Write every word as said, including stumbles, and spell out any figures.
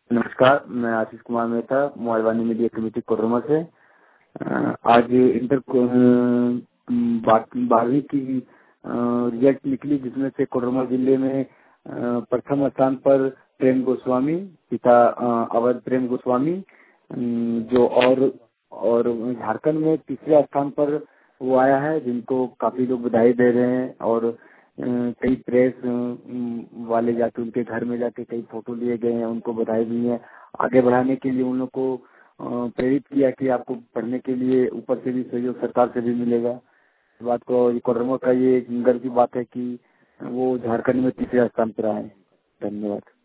नमस्कार, मैं Ashish Kumar Mehta, mobile Vani media committee Koderma से। अ, आज इंटर को, अ, बा- बारहवीं की अ, रिजल्ट निकली, जिसमें से कोडरमा जिले में अ, प्रथम स्थान पर प्रेम गोस्वामी, पिता अ, अवध प्रेम गोस्वामी, अम, जो और और झारखंड में तीसरे स्थान पर वो आया है, जिनको काफी लोग बधाई दे रहे हैं। और अ, कई प्रेस अ, वाले जाके उनके घर में जाके कई फोटो लिए गए हैं, उनको बधाई दी है। आगे बढ़ाने के लिए उन लोग को अ, प्रेरित किया कि आपको पढ़ने के लिए ऊपर से भी सहयोग सरकार से भी मिलेगा। इस बात को, ये कोडरमा का ये गर्व की बात है कि वो झारखंड में तीसरे स्थान पर आए। धन्यवाद।